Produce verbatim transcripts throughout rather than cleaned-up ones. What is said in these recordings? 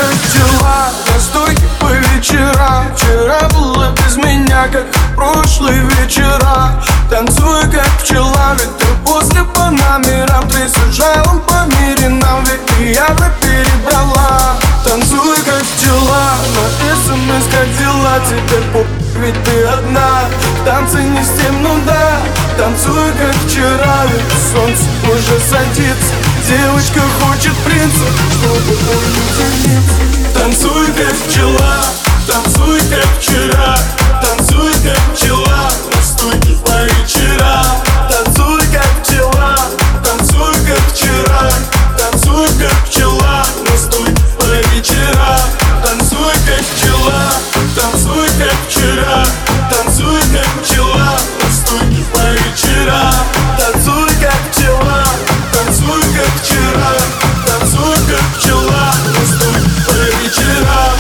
как дела на стойке по вечерам? Вчера было без меня, как в прошлые вечера. Танцуй как пчела, ведь ты после по номерам. Ты сажала по мире нам, ведь ты явно перебрала. Танцуй как пчела, на смс как дела. Теперь по ведь ты одна. Танцы не с тем, ну да. Танцуй как вчера, ведь солнце уже садится. Девочка хочет принца, чтобы улететь. Танцуй как пчела, танцуй как вчера. Танцуй как пчела, на стойке по вечерам. Танцуй как пчела, танцуй как вчера. Танцуй как пчела, на стойке по вечерам. Танцуй как пчела, танцуй как вчера. Танцуй как пчела, на стойке по вечерам. Танцуй как пчела, танцуй как вчера. Танцуй как пчела, на стойке по вечерам.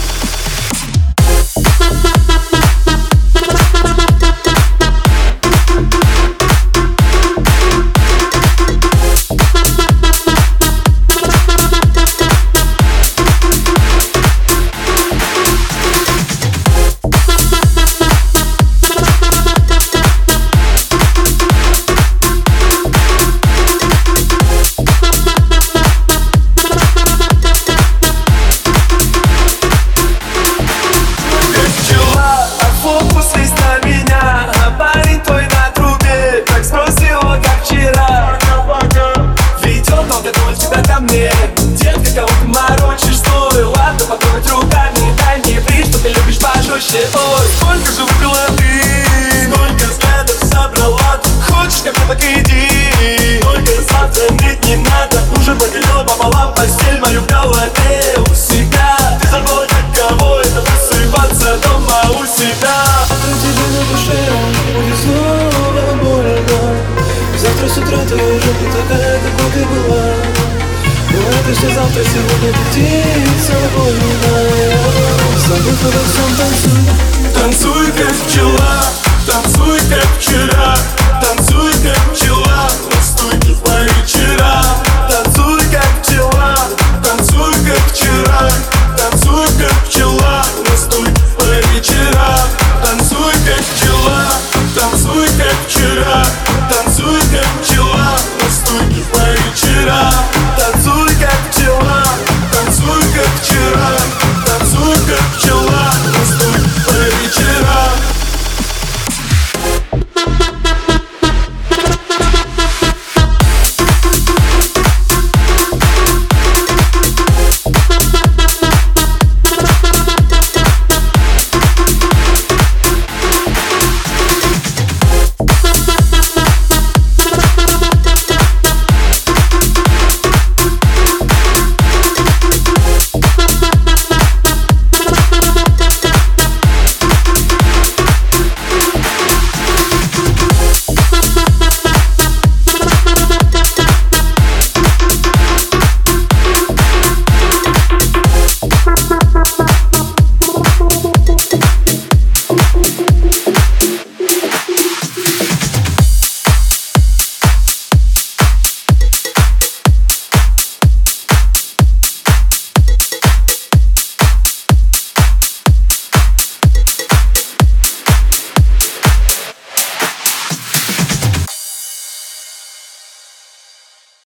Детка, кого ты морочишь, стой. Ладно, потрогать руками, дай мне приз, что ты любишь пожестче. Ой, сколько же выпила ты, сколько взглядов собрала ты. Хочешь ко мне, так иди, только заценить не надо. Уже поделила пополам постель мою в голове у себя. Ты забыла, каково это просыпаться дома у себя. Завтра тебе на душе будет снова больно. Завтра с утра ты уже не такая, какой ты была. Но это все завтра, сегодня ты птица вольная. Забудь обо всем, танцуй. Танцуй как пчела, танцуй как вчера. Танцуй как пчела, на стойке по вечерам.